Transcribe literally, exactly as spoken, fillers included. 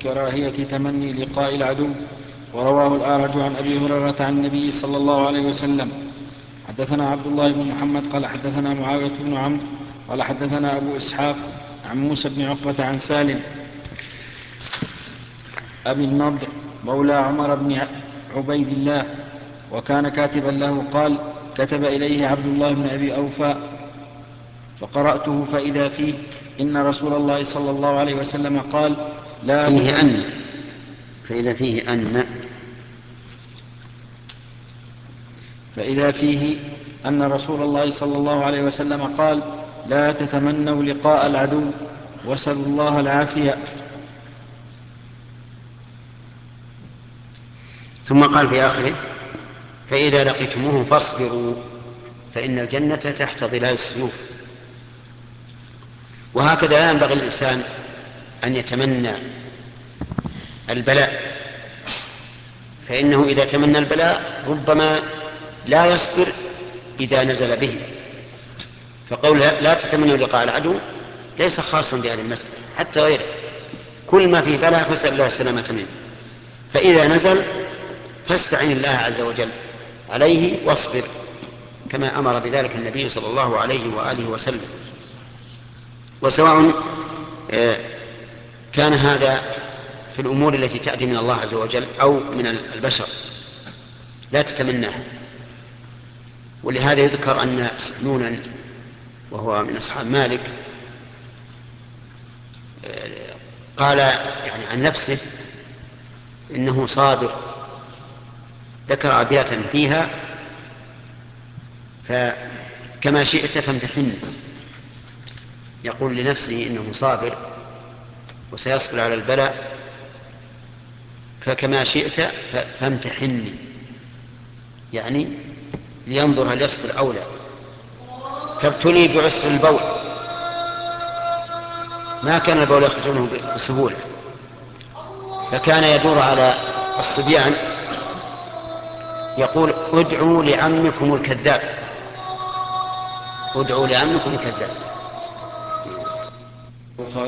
كراهية تمني لقاء العدو. ورواه الأعرج عن أبي هريرة عن النبي صلى الله عليه وسلم. حدثنا عبد الله بن محمد قال حدثنا معاوية بن عمرو قال حدثنا أبو إسحاق عن موسى بن عقبة عن سالم أبي النضر مولى عمر بن عبيد الله وكان كاتبا له قال: كتب إليه عبد الله بن أبي أوفى فقرأته فإذا فيه إن رسول الله صلى الله عليه وسلم قال: لا فيه أن فإذا فيه أن فإذا فيه أن رسول الله صلى الله عليه وسلم قال: لا تتمنوا لقاء العدو واسألوا الله العافية. ثم قال في آخره: فإذا لقيتموه فاصبروا فإن الجنة تحت ظلال السيوف. وهكذا لا ينبغي للإنسان أن يتمنى البلاء، فإنه إذا تمنى البلاء ربما لا يصبر إذا نزل به. فقول لا تتمنوا لقاء العدو ليس خاصا بهذه المسألة، حتى غيره كل ما فيه بلاء فاسأل الله السلامة منه. فإذا نزل فاستعن الله عز وجل عليه واصبر، كما أمر بذلك النبي صلى الله عليه وآله وسلم. وسواء كان هذا في الأمور التي تأتي من الله عز وجل أو من البشر لا تتمناه. ولهذا يذكر أن سحنونا وهو من أصحاب مالك قال يعني عن نفسه إنه صابر، ذكر أبياتا فيها: فكما شئت فامتحن، يقول لنفسه إنه صابر وسيصبر على البلاء، فكما شئت فامتحني، يعني لينظر هل يصبر أو لا. فابتلي بعسر البول، ما كان البول يخرج منه بسهولة، فكان يدور على الصبيان يقول: ادعوا لعمكم الكذاب، ادعوا لعمكم الكذاب.